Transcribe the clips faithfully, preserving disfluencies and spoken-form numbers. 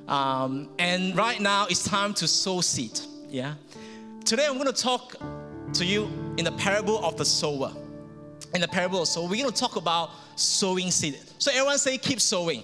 Um, and right now it's time to sow seed. Yeah. Today I'm going to talk to you in the parable of the sower. In the parable of sower, we're going to talk about sowing seed. So everyone say, keep sowing.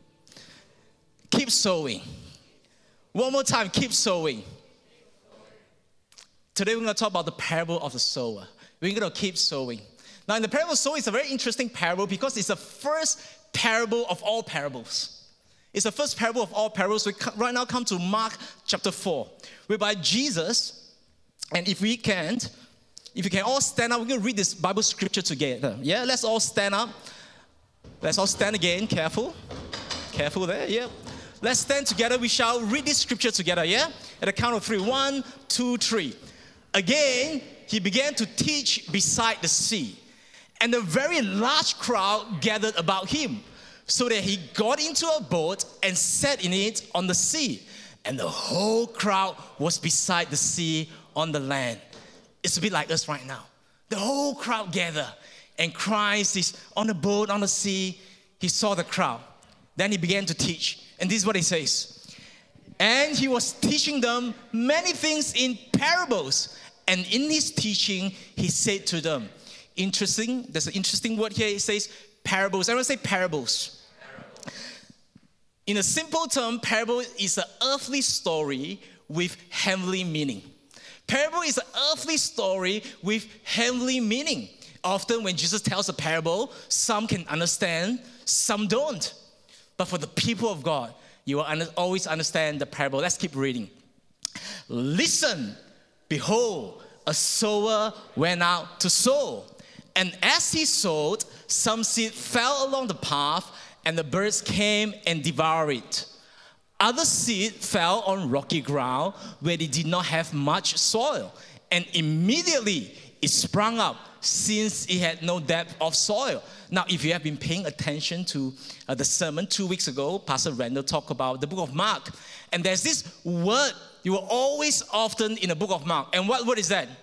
Keep sowing. One more time, keep sowing. Today we're going to talk about the parable of the sower. We're going to keep sowing. Now in the parable of sower, it's a very interesting parable because it's the first parable of all parables. It's the first parable of all parables. We right now come to Mark chapter four, whereby Jesus, and if we can, if you can all stand up, we're going to read this Bible scripture together. Yeah, let's all stand up. Let's all stand again. Careful. Careful there. Yeah. Let's stand together. We shall read this scripture together. Yeah. At the count of three. One, two, three. Again, he began to teach beside the sea, and a very large crowd gathered about him, so that he got into a boat and sat in it on the sea, and the whole crowd was beside the sea on the land. It's a bit like us right now. The whole crowd gathered, and Christ is on the boat on the sea. He saw the crowd. Then he began to teach. And this is what he says. And he was teaching them many things in parables. And in his teaching, he said to them, interesting, there's an interesting word here. It says parables. Everyone say parables. Parables. In a simple term, parable is an earthly story with heavenly meaning. Parable is an earthly story with heavenly meaning. Often when Jesus tells a parable, some can understand, some don't. But for the people of God, you will under, always understand the parable. Let's keep reading. Listen, behold, a sower went out to sow. And as he sowed, some seed fell along the path, and the birds came and devoured it. Other seed fell on rocky ground where they did not have much soil, and immediately it sprung up, since it had no depth of soil. Now, if you have been paying attention to uh, the sermon two weeks ago, Pastor Randall talked about the book of Mark, and there's this word you will always often in the book of Mark. And what word is that?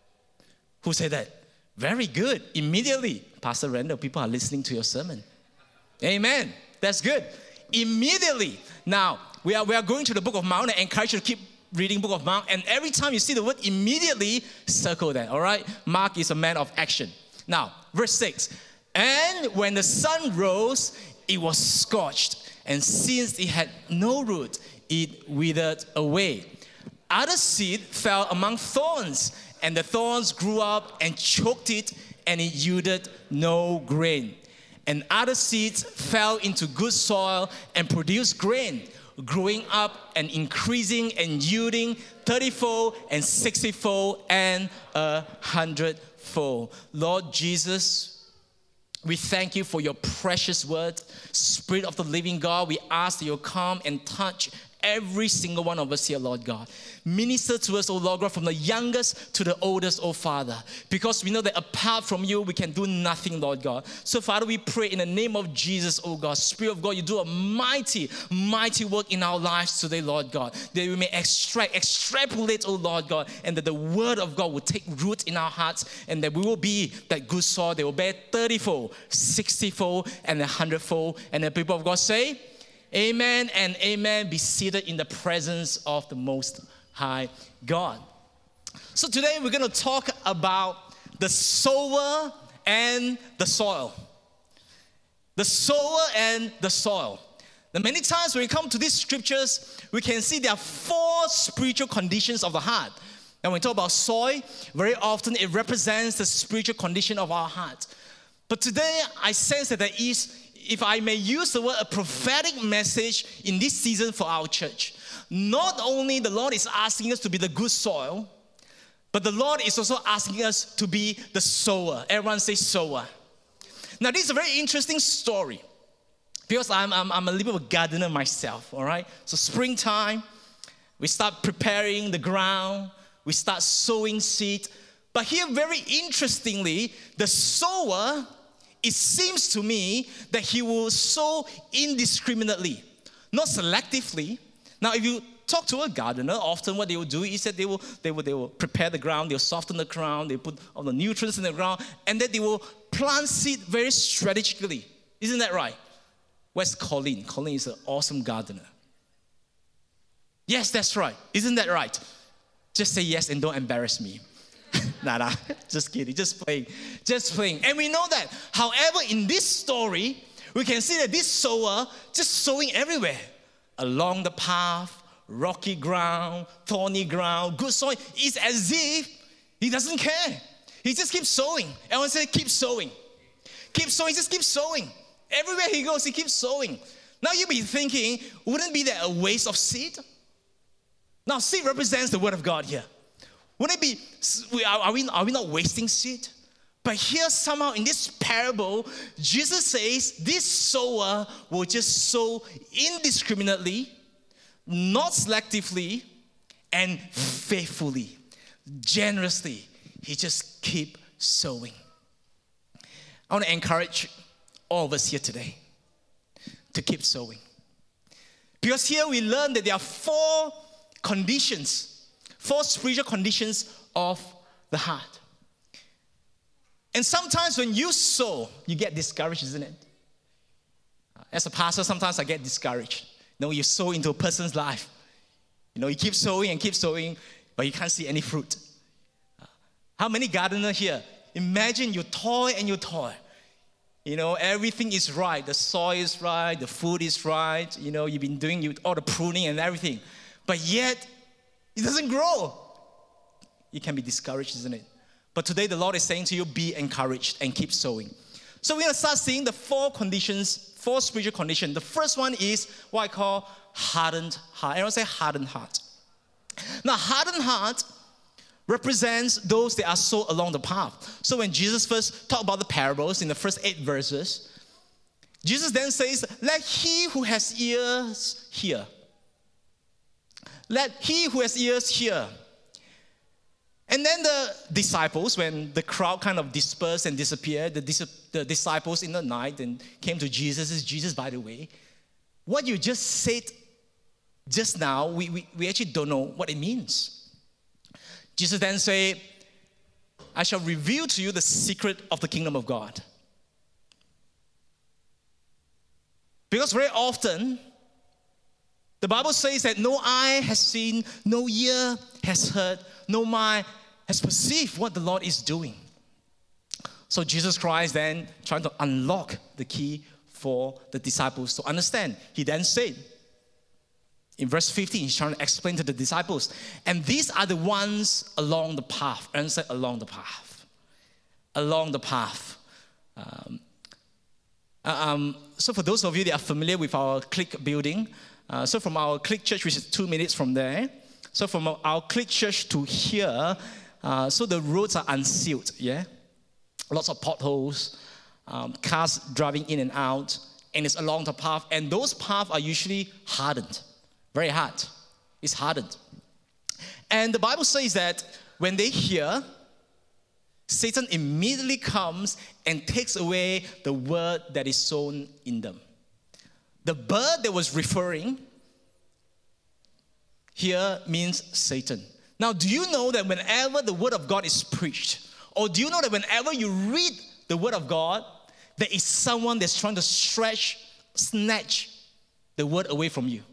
Who said that? Very good. Immediately, Pastor Randall, people are listening to your sermon. Amen. That's good. Immediately. Now, we are, we are going to the book of Mark, and I encourage you to keep reading book of Mark. And every time you see the word immediately, circle that, all right? Mark is a man of action. Now, verse six. And when the sun rose, it was scorched. And since it had no root, it withered away. Other seed fell among thorns, and the thorns grew up and choked it, and it yielded no grain. And other seeds fell into good soil and produced grain, growing up and increasing and yielding thirty-fold and sixty-fold and a hundredfold. Lord Jesus, we thank you for your precious word. Spirit of the living God, we ask that you'll come and touch every single one of us here, Lord God. Minister to us, oh Lord God, from the youngest to the oldest, oh Father. Because we know that apart from you, we can do nothing, Lord God. So Father, we pray in the name of Jesus, oh God. Spirit of God, you do a mighty, mighty work in our lives today, Lord God. That we may extract, extrapolate, oh Lord God, and that the word of God will take root in our hearts, and that we will be that good soil that will bear thirty-fold, sixty-fold, and a hundredfold. And the people of God say, amen and amen. Be seated in the presence of the Most High God. So today we're going to talk about the sower and the soil. The sower and the soil. Now, many times when we come to these scriptures, we can see there are four spiritual conditions of the heart. And when we talk about soil, very often it represents the spiritual condition of our heart. But today I sense that there is, if I may use the word, a prophetic message in this season for our church. Not only the Lord is asking us to be the good soil, but the Lord is also asking us to be the sower. Everyone say sower. Now, this is a very interesting story because I'm, I'm, I'm a little bit of a gardener myself, all right? So springtime, we start preparing the ground, we start sowing seed. But here, very interestingly, the sower, it seems to me that he will sow indiscriminately, not selectively. Now, if you talk to a gardener, often what they will do is that they will, they will, they will prepare the ground, they'll soften the ground, they put all the nutrients in the ground, and then they will plant seed very strategically. Isn't that right? Where's Colleen? Colleen is an awesome gardener. Yes, that's right. Isn't that right? Just say yes and don't embarrass me. nah, nah, just kidding, just playing, just playing. And we know that. However, in this story, we can see that this sower just sowing everywhere. Along the path, rocky ground, thorny ground, good soil. It's as if he doesn't care. He just keeps sowing. Everyone say, keep sowing. Keep sowing, just keep sowing. Everywhere he goes, he keeps sowing. Now you'll be thinking, wouldn't be that a waste of seed? Now, seed represents the word of God here. Wouldn't it be, are we, are we not wasting seed? But here somehow in this parable, Jesus says this sower will just sow indiscriminately, not selectively, and faithfully, generously. He just keep sowing. I want to encourage all of us here today to keep sowing. Because here we learn that there are four conditions, four spiritual conditions of the heart. And sometimes when you sow, you get discouraged, isn't it? As a pastor, sometimes I get discouraged. You know, you sow into a person's life. You know, you keep sowing and keep sowing, but you can't see any fruit. How many gardeners here? Imagine you toil and you toil. You know, everything is right. The soil is right. The food is right. You know, you've been doing all the pruning and everything. But yet, it doesn't grow. You can be discouraged, isn't it? But today, the Lord is saying to you, be encouraged and keep sowing. So we're going to start seeing the four conditions, four spiritual conditions. The first one is what I call hardened heart. Everyone say hardened heart. Now, hardened heart represents those that are so along the path. So when Jesus first talked about the parables in the first eight verses, Jesus then says, let he who has ears hear. Let he who has ears hear. And then the disciples, when the crowd kind of dispersed and disappeared, the, dis- the disciples in the night and came to Jesus, says, Jesus, by the way, what you just said just now, we, we, we actually don't know what it means. Jesus then said, I shall reveal to you the secret of the kingdom of God. Because very often, the Bible says that no eye has seen, no ear has heard, no mind has perceived what the Lord is doing. So Jesus Christ then trying to unlock the key for the disciples to understand. He then said, in verse fifteen, he's trying to explain to the disciples, and these are the ones along the path. And say, along the path. Along the path. Um, um, so for those of you that are familiar with our Click building, uh, so from our Click church, which is two minutes from there, so from our Click church to here, uh, so the roads are unsealed, yeah? Lots of potholes, um, cars driving in and out, and it's along the path, and those paths are usually hardened. Very hard. It's hardened. And the Bible says that when they hear, Satan immediately comes and takes away the word that is sown in them. The bird that was referring here means Satan. Now, do you know that whenever the word of God is preached, or do you know that whenever you read the word of God, there is someone that's trying to stretch, snatch the word away from you?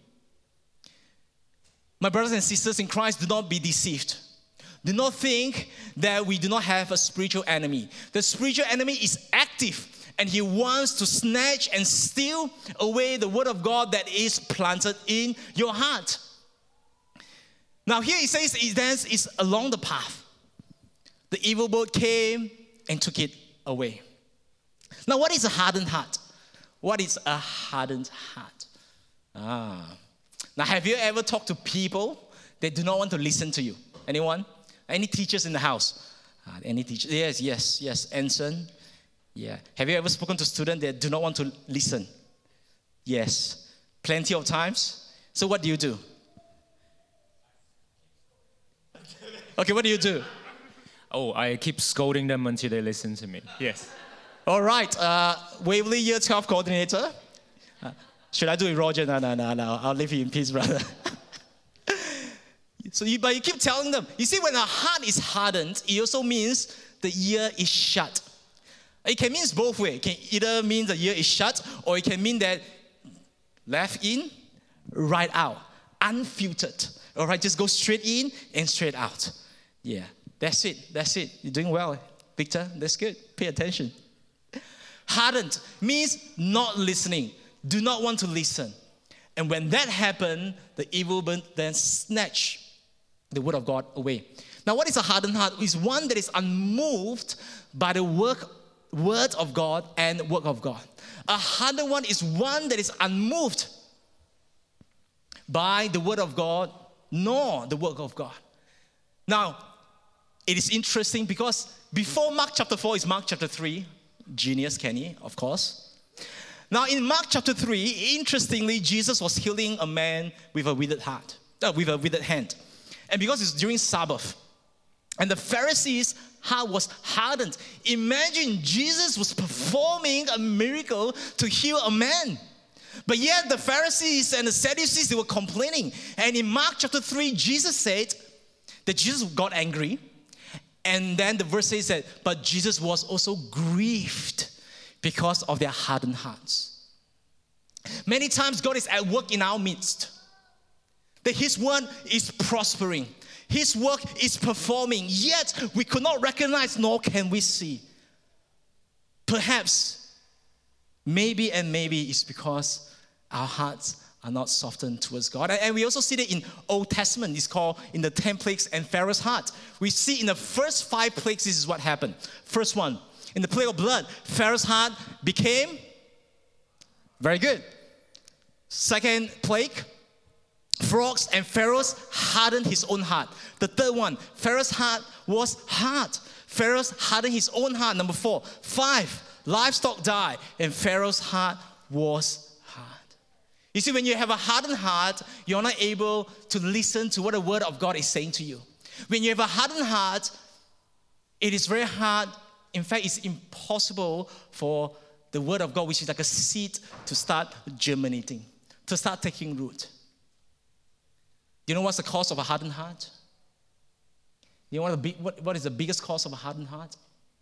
My brothers and sisters in Christ, do not be deceived. Do not think that we do not have a spiritual enemy. The spiritual enemy is active, and he wants to snatch and steal away the word of God that is planted in your heart. Now here he says it then is along the path. The evil bird came and took it away. Now what is a hardened heart? What is a hardened heart? Ah. Now, have you ever talked to people that do not want to listen to you? Anyone? Any teachers in the house? Uh, any teachers? Yes, yes, yes. Anson? Yeah. Have you ever spoken to students that do not want to listen? Yes. Plenty of times. So what do you do? Okay, what do you do? Oh, I keep scolding them until they listen to me. Yes. All right. Uh, Waverly Year twelve coordinator. Uh, Should I do it, Roger? No, no, no, no. I'll leave you in peace, brother. so, you, but you keep telling them. You see, when a heart is hardened, it also means the ear is shut. It can mean both ways. It can either mean the ear is shut, or it can mean that left in, right out. unfiltered. All right, just go straight in and straight out. Yeah, that's it. That's it. You're doing well, Victor. That's good. Pay attention. Hardened means not listening. Do not want to listen. And when that happened, the evil one then snatched the word of God away. Now, what is a hardened heart? It's one that is unmoved by the work, word of God and work of God. A hardened one is one that is unmoved by the word of God nor the work of God. Now, it is interesting because before Mark chapter four is Mark chapter three. Genius, Kenny, of course. Now, in Mark chapter three, interestingly, Jesus was healing a man with a withered heart, uh, with a withered hand. And because it's during Sabbath, and the Pharisees' heart was hardened. Imagine Jesus was performing a miracle to heal a man. But yet the Pharisees and the Sadducees, they were complaining. And in Mark chapter three, Jesus said that Jesus got angry. And then the verse says that, but Jesus was also grieved because of their hardened hearts. Many times God is at work in our midst. That His word is prospering. His work is performing. Yet we could not recognize nor can we see. Perhaps, maybe and maybe it's because our hearts are not softened towards God. And we also see that in Old Testament. It's called in the ten plagues and Pharaoh's heart. We see in the first five plagues, this is what happened. First one, in the plague of blood, Pharaoh's heart became very good. Second plague, frogs and Pharaoh's hardened his own heart. The third one, Pharaoh's heart was hard. Pharaoh's hardened his own heart. Number four, five, livestock died and Pharaoh's heart was hard. You see, when you have a hardened heart, you're not able to listen to what the word of God is saying to you. When you have a hardened heart, it is very hard. In fact, it's impossible for the word of God, which is like a seed, to start germinating, to start taking root. Do you know what's the cause of a hardened heart? You know what, the big, what, what is the biggest cause of a hardened heart?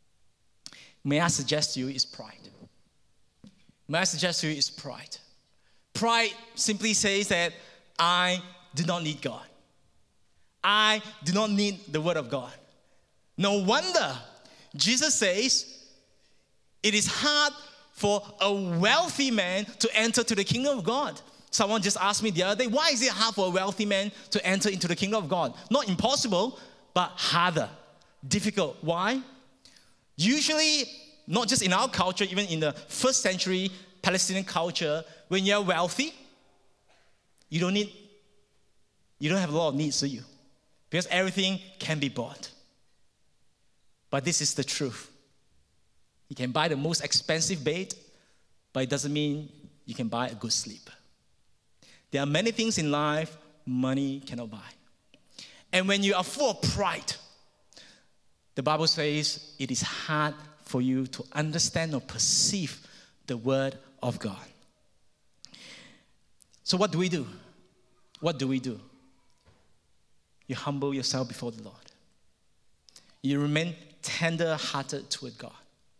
May I suggest to you is pride. May I suggest to you is pride. Pride simply says that I do not need God. I do not need the word of God. No wonder Jesus says it is hard for a wealthy man to enter to the kingdom of God. Someone just asked me the other day, why is it hard for a wealthy man to enter into the kingdom of God? Not impossible, but harder, difficult. Why? Usually, not just in our culture, even in the first century Palestinian culture, when you're wealthy, you don't need, you don't have a lot of needs, do you? Because everything can be bought. But this is the truth. You can buy the most expensive bed, but it doesn't mean you can buy a good sleep. There are many things in life money cannot buy. And when you are full of pride, the Bible says it is hard for you to understand or perceive the word of God. So what do we do? What do we do? You humble yourself before the Lord. You remain tender-hearted toward God.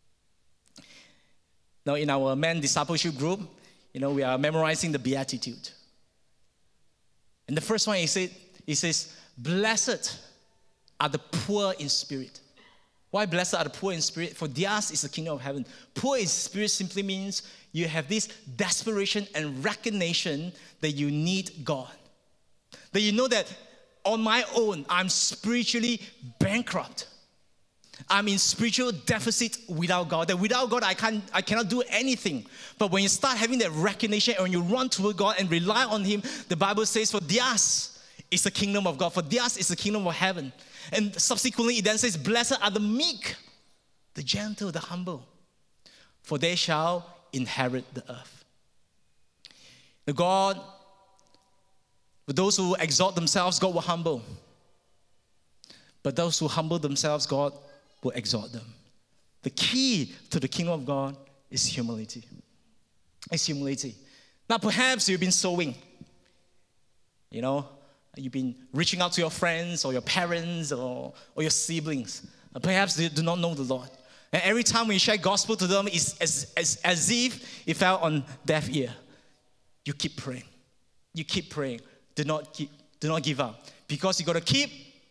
Now, in our men discipleship group, you know, we are memorizing the Beatitude. And the first one, he said, he says, blessed are the poor in spirit. Why blessed are the poor in spirit? For theirs is the kingdom of heaven. Poor in spirit simply means you have this desperation and recognition that you need God. That you know that on my own, I'm spiritually bankrupt. I'm in spiritual deficit without God. That without God, I can't, I cannot do anything. But when you start having that recognition and when you run toward God and rely on Him, the Bible says, for theirs is the kingdom of God. For theirs is the kingdom of heaven. And subsequently, it then says, blessed are the meek, the gentle, the humble, for they shall inherit the earth. The God, for those who exalt themselves, God will humble. But those who humble themselves, God will exalt them. The key to the kingdom of God is humility. It's humility. Now, perhaps you've been sowing. You know, you've been reaching out to your friends or your parents or, or your siblings. Perhaps they do not know the Lord. And every time we share gospel to them, it's as, as, as if it fell on deaf ear. You keep praying. You keep praying. do not keep, do not give up. Because you got to keep,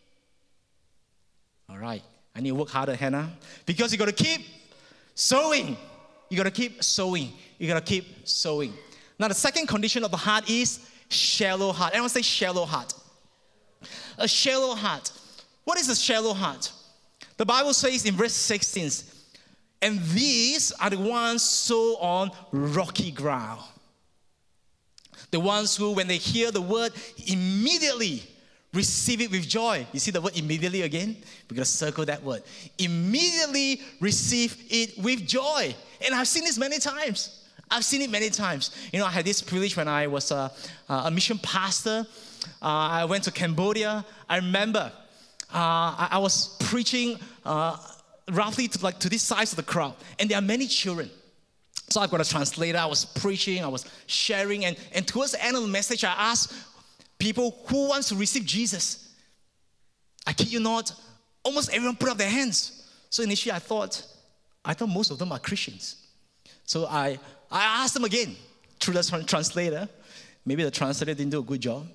all right, I need to work harder, Hannah. Because you got to keep sowing. You got to keep sowing. You got to keep sowing. Now, the second condition of the heart is shallow heart. Everyone say shallow heart. A shallow heart. What is a shallow heart? The Bible says in verse sixteen, and these are the ones sown on rocky ground. The ones who, when they hear the word, immediately receive it with joy. You see the word immediately again? We're going to circle that word. Immediately receive it with joy. And I've seen this many times. I've seen it many times. You know, I had this privilege when I was a, a mission pastor. Uh, I went to Cambodia. I remember uh, I, I was preaching uh, roughly to, like, to this size of the crowd. And there are many children. So I've got a translator. I was preaching. I was sharing. And, and towards the end of the message, I asked people who wants to receive Jesus. I kid you not, almost everyone put up their hands. So initially I thought, I thought most of them are Christians. So I, I asked them again through the translator. Maybe the translator didn't do a good job.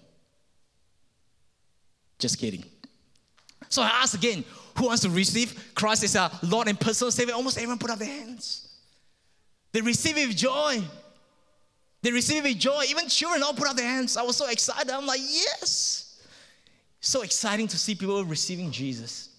Just kidding. So I asked again, who wants to receive Christ as our Lord and personal Savior? Almost everyone put up their hands. They receive it with joy. They receive it with joy. Even children all put up their hands. I was so excited. I'm like, yes. So exciting to see people receiving Jesus.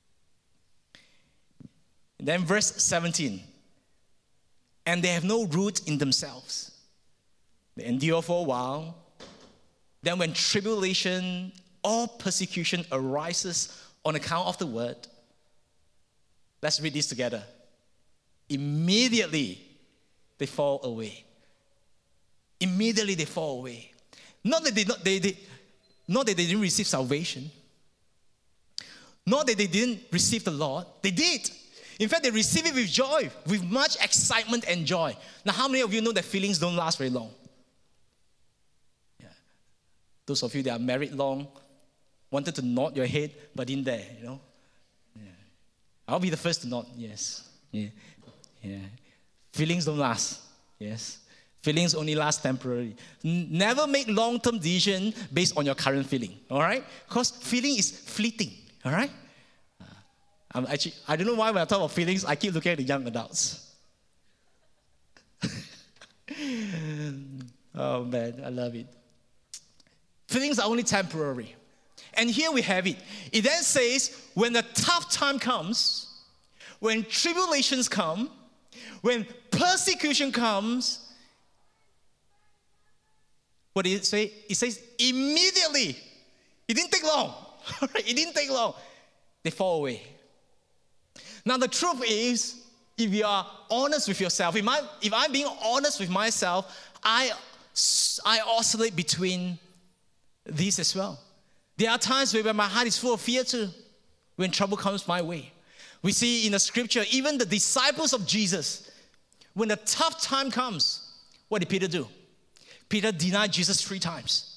And then verse seventeen. And they have no root in themselves. They endure for a while. Then when tribulation or persecution arises on account of the word, let's read this together. Immediately they fall away. Immediately they fall away. Not that they, not, they, they, not that they didn't receive salvation. Not that they didn't receive the Lord. They did. In fact, they receive it with joy, with much excitement and joy. Now, how many of you know that feelings don't last very long? Yeah. Those of you that are married long, wanted to nod your head, but didn't dare, you know? Yeah. I'll be the first to nod, yes. Yeah. Yeah. Feelings don't last, yes. Feelings only last temporarily. N- never make long-term decision based on your current feeling, all right? Because feeling is fleeting, all right? Uh, I'm actually, I don't know why when I talk about feelings, I keep looking at the young adults. Oh man, I love it. Feelings are only temporary. And here we have it. It then says, when the tough time comes, when tribulations come, when persecution comes, what did it say? It says immediately. It didn't take long. It didn't take long. They fall away. Now the truth is, if you are honest with yourself, if, I, if I'm being honest with myself, I, I oscillate between these as well. There are times where my heart is full of fear too, when trouble comes my way. We see in the scripture, even the disciples of Jesus, when the tough time comes, what did Peter do? Peter denied Jesus three times.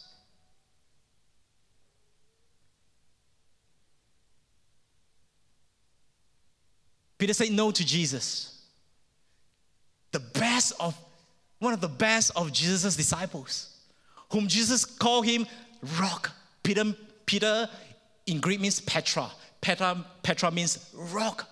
Peter said no to Jesus. The best of, one of the best of Jesus' disciples, whom Jesus called him rock. Peter, Peter in Greek means Petra. Petra, Petra means rock.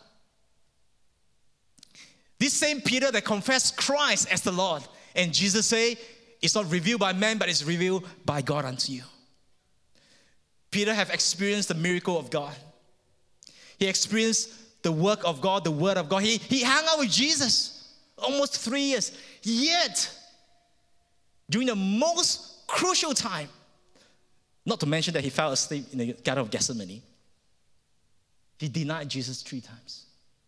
This same Peter that confessed Christ as the Lord. And Jesus said, it's not revealed by man, but it's revealed by God unto you. Peter have experienced the miracle of God. He experienced the work of God, the word of God. He, he hung out with Jesus almost three years. Yet, during the most crucial time, not to mention that he fell asleep in the Garden of Gethsemane, he denied Jesus three times.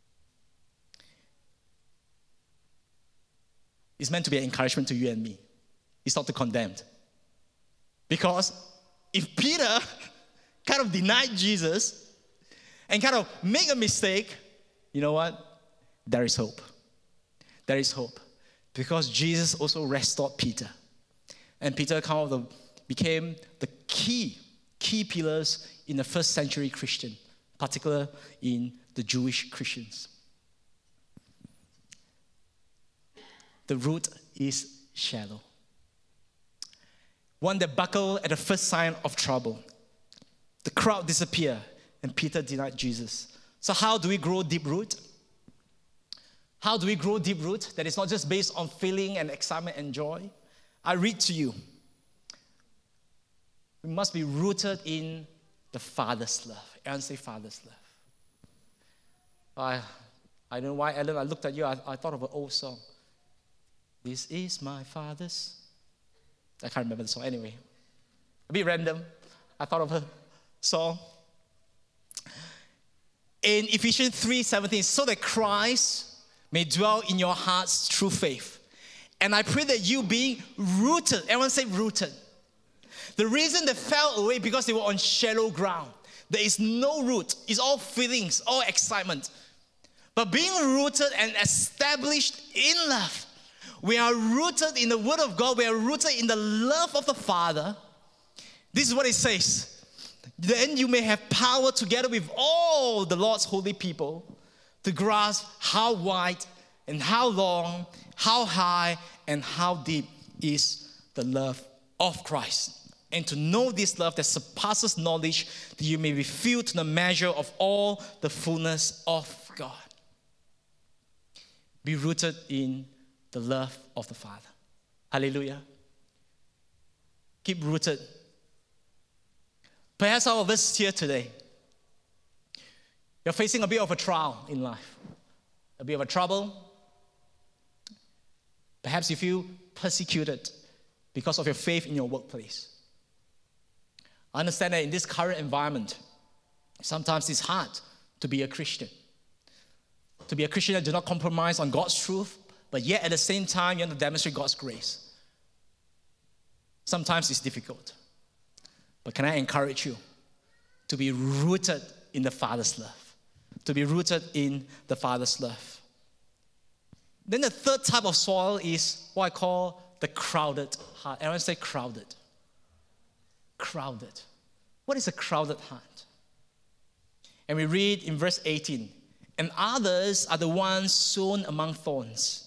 It's meant to be an encouragement to you and me. It's not to condemn. Because if Peter kind of denied Jesus and kind of make a mistake, you know what? There is hope. There is hope. Because Jesus also restored Peter. And Peter kind of the, became the key, key pillars in the first century Christian, particularly in the Jewish Christians. The root is shallow. one that buckled at the first sign of trouble. The crowd disappeared, and Peter denied Jesus. So how do we grow deep root? How do we grow deep root that is not just based on feeling and excitement and joy? I read to you. We must be rooted in the Father's love. Aaron, say Father's love. I, I don't know why, Ellen, I looked at you, I, I thought of an old song. This is my Father's. I can't remember the song. Anyway, a bit random. I thought of a song. In Ephesians three seventeen, so that Christ may dwell in your hearts through faith. And I pray that you being rooted, everyone say rooted. The reason they fell away because they were on shallow ground. There is no root. It's all feelings, all excitement. But being rooted and established in love, we are rooted in the Word of God. We are rooted in the love of the Father. This is what it says. Then you may have power together with all the Lord's holy people to grasp how wide and how long, how high and how deep is the love of Christ. And to know this love that surpasses knowledge, that you may be filled to the measure of all the fullness of God. Be rooted in the love of the Father. Hallelujah. Keep rooted. Perhaps some of us here today, you're facing a bit of a trial in life, a bit of a trouble. Perhaps you feel persecuted because of your faith in your workplace. I understand that in this current environment, sometimes it's hard to be a Christian. To be a Christian that do not compromise on God's truth, but yet at the same time, you want to demonstrate God's grace. Sometimes it's difficult. But can I encourage you to be rooted in the Father's love? To be rooted in the Father's love. Then the third type of soil is what I call the crowded heart. Everyone say crowded. Crowded. What is a crowded heart? And we read in verse eighteen, and others are the ones sown among thorns.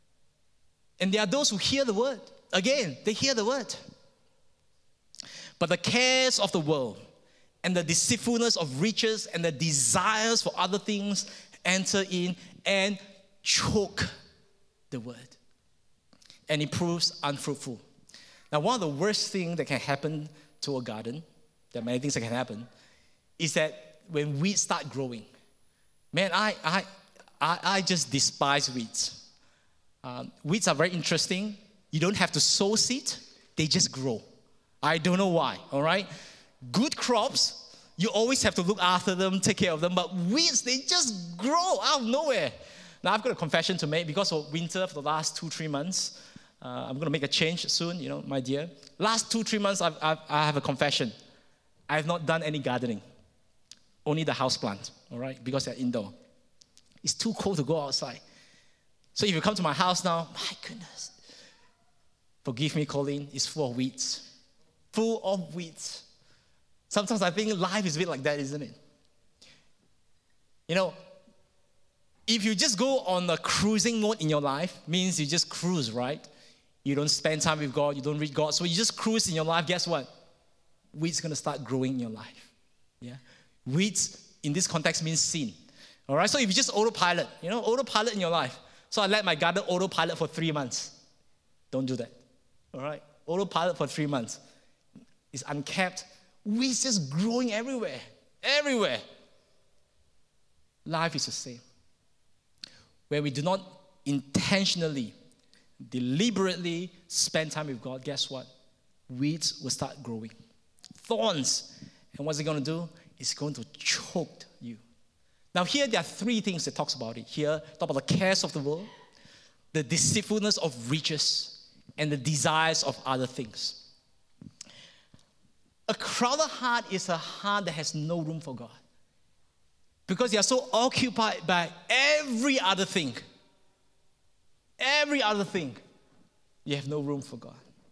And there are those who hear the word. Again, they hear the word. But the cares of the world and the deceitfulness of riches and the desires for other things enter in and choke the word. And it proves unfruitful. Now, one of the worst things that can happen to a garden, there are many things that can happen, is that when weeds start growing, man, I I I, I just despise weeds. Um, weeds are very interesting. You don't have to sow seed, they just grow. I don't know why, all right? Good crops, you always have to look after them, take care of them, but weeds, they just grow out of nowhere. Now, I've got a confession to make because of winter for the last two, three months. Uh, I'm going to make a change soon, you know, my dear. Last two, three months, I've, I've, I have a confession. I have not done any gardening. Only the houseplant, all right, because they're indoor. It's too cold to go outside. So if you come to my house now, my goodness, forgive me, Colleen, it's full of weeds. Full of weeds. Sometimes I think life is a bit like that, isn't it? You know, if you just go on a cruising mode in your life, means you just cruise, right? You don't spend time with God, you don't read God, so you just cruise in your life, guess what? Weeds going to start growing in your life. Yeah? Weeds, in this context, means sin. All right? So if you just autopilot, you know, autopilot in your life. So I let my garden autopilot for three months. Don't do that. All right? Autopilot for three months. It's unkept. Weeds just growing everywhere. Everywhere. Life is the same. Where we do not intentionally, deliberately spend time with God, guess what? Weeds will start growing. Thorns. And what's it going to do? It's going to choke you. Now here there are three things that talks about it. Here, talk about the cares of the world, the deceitfulness of riches, and the desires of other things. A crowded heart is a heart that has no room for God. Because you are so occupied by every other thing. Every other thing. You have no room for God.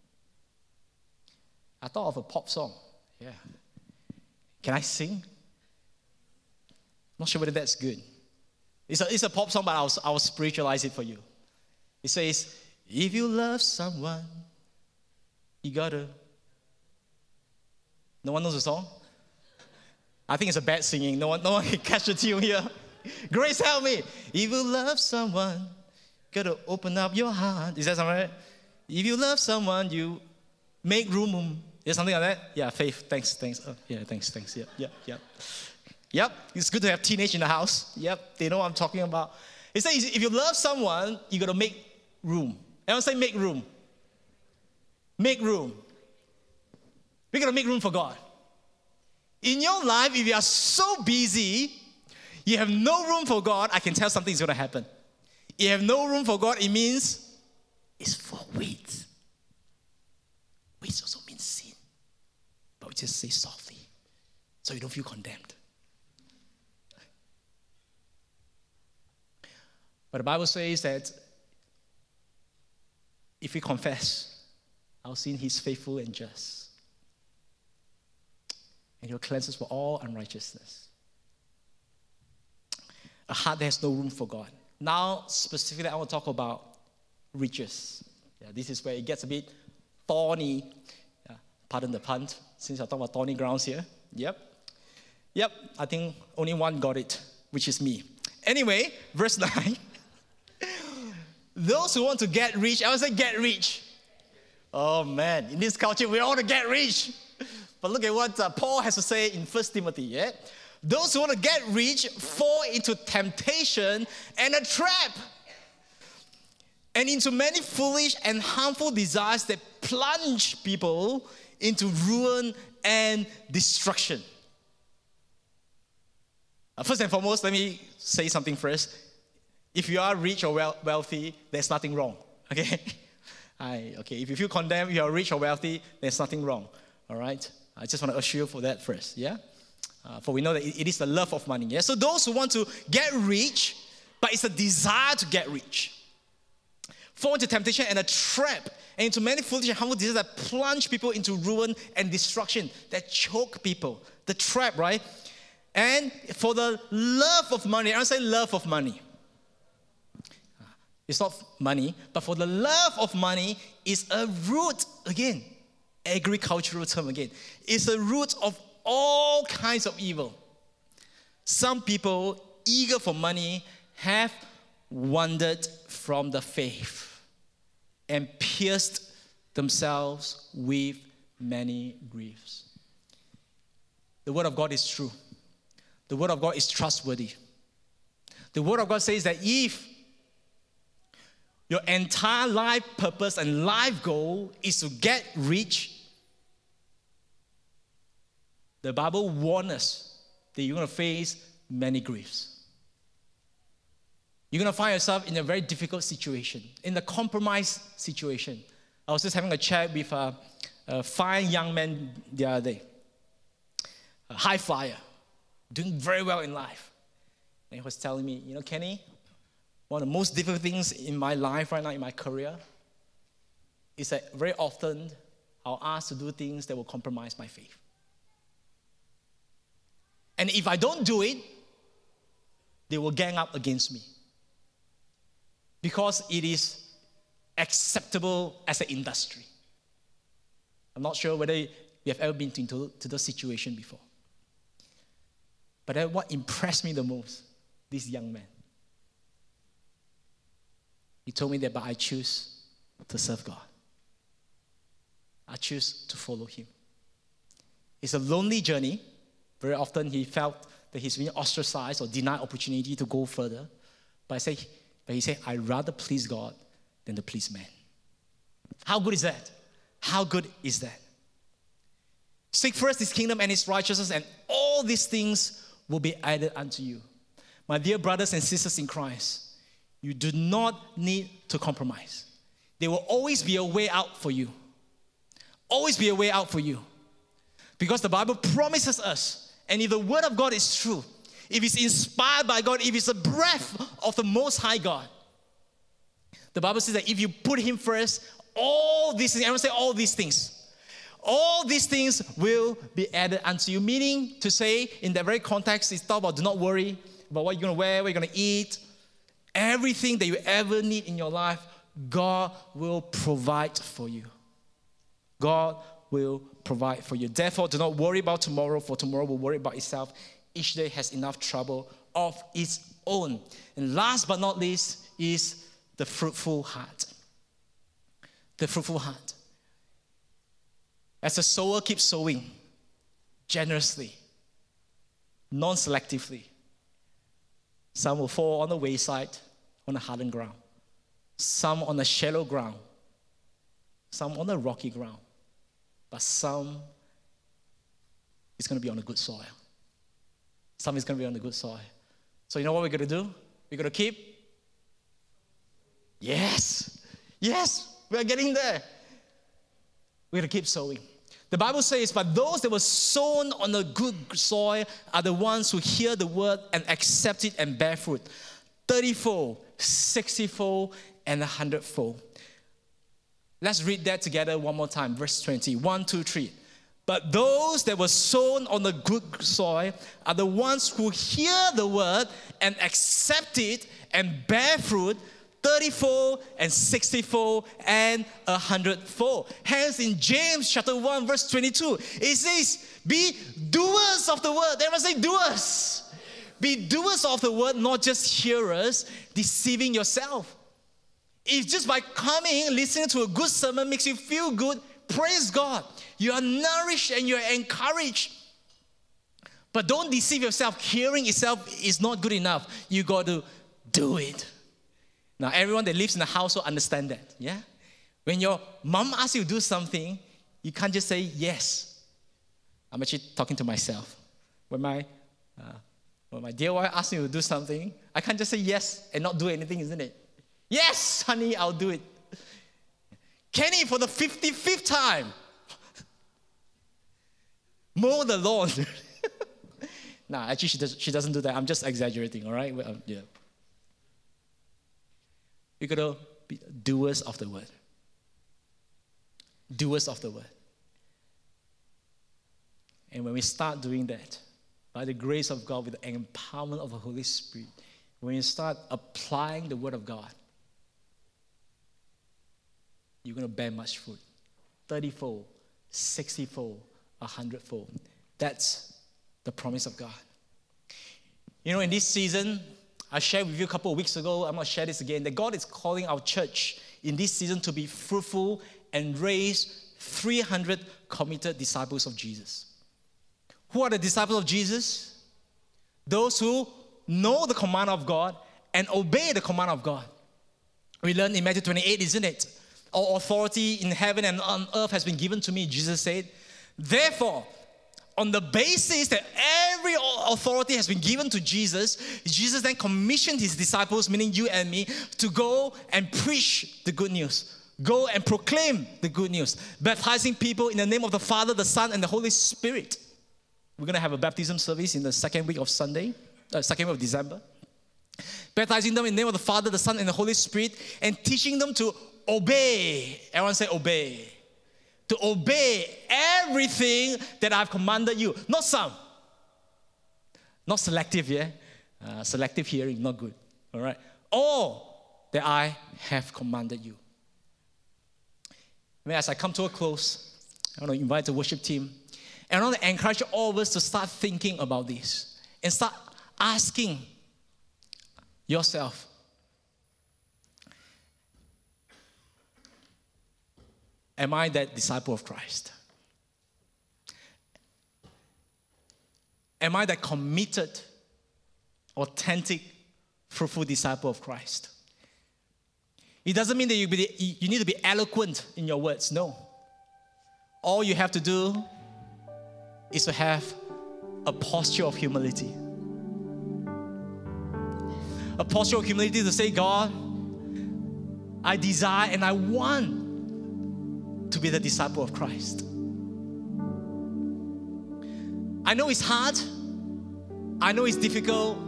I thought of a pop song. Yeah. Can I sing? Not sure whether that's good. It's a, it's a pop song, but I'll, I'll spiritualize it for you. It says, if you love someone, you gotta No one knows the song? I think it's a bad singing. No one, no one can catch the tune here. Grace, help me. If you love someone, gotta open up your heart. Is that something right? If you love someone, you make room. Is something like that? Yeah, Faith. Thanks, thanks. Oh, yeah, thanks, thanks. Yep, yep, yep. Yep, it's good to have teenage in the house. Yep, they know what I'm talking about. It says if you love someone, you got to make room. Everyone say make room. Make room. We got to make room for God. In your life, if you are so busy, you have no room for God, I can tell something is going to happen. You have no room for God, it means it's for weeds. Weeds also means sin. But we just say softly, so you don't feel condemned. But the Bible says that if we confess our sin, He's faithful and just. And He'll cleanse us for all unrighteousness. A heart that has no room for God. Now, specifically, I want to talk about riches. Yeah, this is where it gets a bit thorny. Yeah, pardon the pun, since I talk about thorny grounds here. Yep. Yep, I think only one got it, which is me. Anyway, verse nine. Those who want to get rich, I would say get rich. Oh man, in this culture, we all want to get rich. But look at what uh, Paul has to say in First Timothy, yeah? Those who want to get rich fall into temptation and a trap, and into many foolish and harmful desires that plunge people into ruin and destruction. Uh, first and foremost, let me say something first. If you are rich or well, wealthy, there's nothing wrong, okay? I, okay, if you feel condemned, you are rich or wealthy, there's nothing wrong, all right? I just want to assure you for that first, yeah? Uh, for we know that it, it is the love of money, yeah? So those who want to get rich, but it's a desire to get rich, fall into temptation and a trap, and into many foolish and harmful desires that plunge people into ruin and destruction, that choke people, the trap, right? And for the love of money, I don't say love of money. It's not money, but for the love of money is a root, again, agricultural term again. It's a root of all kinds of evil. Some people, eager for money, have wandered from the faith and pierced themselves with many griefs. The word of God is true. The word of God is trustworthy. The word of God says that if your entire life purpose and life goal is to get rich, the Bible warns us that you're going to face many griefs. You're going to find yourself in a very difficult situation, in a compromised situation. I was just having a chat with a, a fine young man the other day, a high flyer, doing very well in life. And he was telling me, you know, Kenny, one of the most difficult things in my life right now, in my career, is that very often I'll ask to do things that will compromise my faith. And if I don't do it, they will gang up against me. Because it is acceptable as an industry. I'm not sure whether you have ever been into to those situations before. But then what impressed me the most, this young man, he told me that, but I choose to serve God. I choose to follow Him. It's a lonely journey. Very often he felt that he's being ostracized or denied opportunity to go further. But I say, but he said, I'd rather please God than to please man. How good is that? How good is that? Seek first His kingdom and His righteousness, and all these things will be added unto you. My dear brothers and sisters in Christ, you do not need to compromise. There will always be a way out for you. Always be a way out for you. Because the Bible promises us, and if the Word of God is true, if it's inspired by God, if it's a breath of the Most High God, the Bible says that if you put Him first, all these things, everyone say all these things, all these things will be added unto you. Meaning to say, in that very context, it's talk about do not worry about what you're going to wear, what you're going to eat. Everything that you ever need in your life, God will provide for you. God will provide for you. Therefore, do not worry about tomorrow, for tomorrow will worry about itself. Each day has enough trouble of its own. And last but not least is the fruitful heart. The fruitful heart. As a sower keeps sowing generously, non-selectively, some will fall on the wayside, on the hardened ground. Some on the shallow ground. Some on the rocky ground. But some is going to be on the good soil. Some is going to be on the good soil. So you know what we're going to do? We're going to keep? Yes. Yes. We're getting there. We're going to keep sowing. The Bible says, but those that were sown on the good soil are the ones who hear the word and accept it and bear fruit. thirty-fold, sixty-fold, and a hundredfold. Let's read that together one more time. Verse twenty. One, two, three. But those that were sown on the good soil are the ones who hear the word and accept it and bear fruit, thirty-fold and sixty-fold and a hundredfold. Hence in James chapter one verse twenty-two, it says, be doers of the word. Everyone say doers. Be doers of the word, not just hearers, deceiving yourself. If just by coming, listening to a good sermon makes you feel good, praise God. You are nourished and you are encouraged. But don't deceive yourself. Hearing itself is not good enough. You got to do it. Now, everyone that lives in the household understand that, yeah? When your mom asks you to do something, you can't just say yes. I'm actually talking to myself. When my, uh, when my dear wife asks me to do something, I can't just say yes and not do anything, isn't it? Yes, honey, I'll do it. Kenny, for the fifty-fifth time, mow the lawn. Nah, actually, she, does, she doesn't do that. I'm just exaggerating, all right? Well, um, yeah. We're going to be doers of the word. Doers of the word. And when we start doing that, by the grace of God, with the empowerment of the Holy Spirit, when you start applying the word of God, you're going to bear much fruit. thirty-fold, sixty-fold, a hundredfold. That's the promise of God. You know, in this season, I shared with you a couple of weeks ago, I'm going to share this again, that God is calling our church in this season to be fruitful and raise three hundred committed disciples of Jesus. Who are the disciples of Jesus? Those who know the command of God and obey the command of God. We learned in Matthew twenty-eight, isn't it? All authority in heaven and on earth has been given to me, Jesus said. Therefore, on the basis that every authority has been given to Jesus, Jesus then commissioned his disciples, meaning you and me, to go and preach the good news. Go and proclaim the good news, baptizing people in the name of the Father, the Son, and the Holy Spirit. We're going to have a baptism service in the second week of Sunday, uh, second week of December. Baptizing them in the name of the Father, the Son, and the Holy Spirit, and teaching them to obey. Everyone say obey. To obey everything that I've commanded you. Not some. Not selective, yeah? Uh, selective hearing, not good. All right? All that I have commanded you. I mean, as I come to a close, I want to invite the worship team. And I want to encourage all of us to start thinking about this. And start asking yourself, am I that disciple of Christ? Am I that committed, authentic, fruitful disciple of Christ? It doesn't mean that you, be, you need to be eloquent in your words. No. All you have to do is to have a posture of humility. A posture of humility to say, God, I desire and I want to be the disciple of Christ. I know it's hard. I know it's difficult.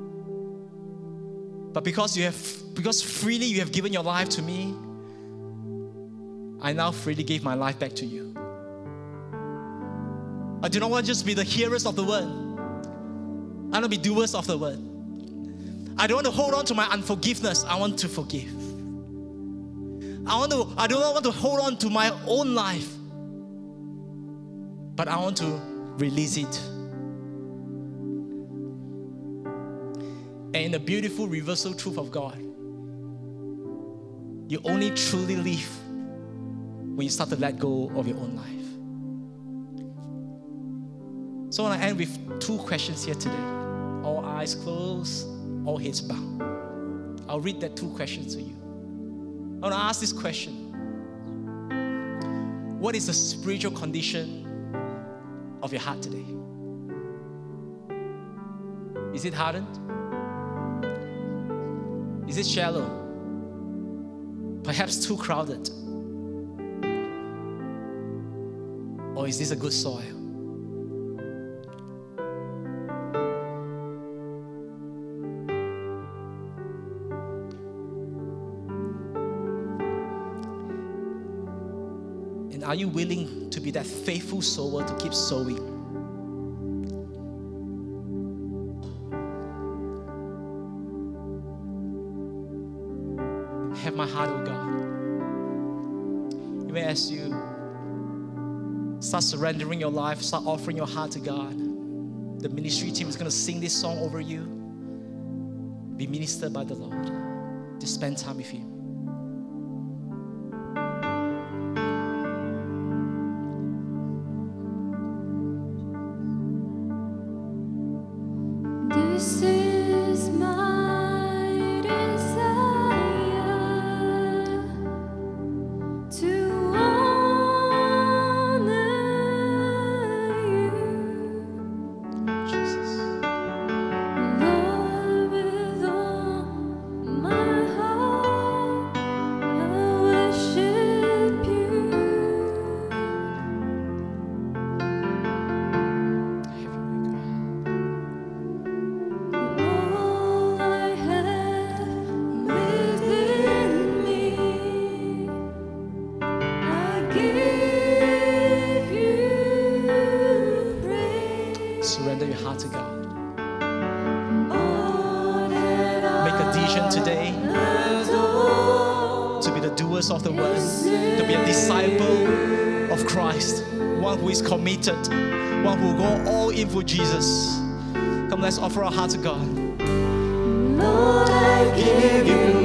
But because you have, because freely you have given your life to me, I now freely give my life back to you. I do not want to just be the hearers of the word. I want to be doers of the word. I don't want to hold on to my unforgiveness. I want to forgive. I want to, I do not want to hold on to my own life. but I want to release it. And in the beautiful reversal truth of God, you only truly live when you start to let go of your own life. So I want to end with two questions here today. All eyes closed, all heads bowed. I'll read that two questions to you. I want to ask this question. What is the spiritual condition of your heart today? Is it hardened? Is it shallow? Perhaps too crowded? Or is this a good soil? And are you willing to be that faithful sower to keep sowing? Have my heart, oh God. Even as you start surrendering your life, start offering your heart to God, the ministry team is going to sing this song over you. Be ministered by the Lord. Just spend time with Him. This is my desire to honor you, Jesus. Lord, with all my heart. I worship you. All I have within me, I give you praise. Surrender your heart to God. All that Make a decision today I adore to be the doers of the word, to be a disciple of Christ, one who is committed, one who will go all in for Jesus. Come, let's offer our heart to God. Lord, I give you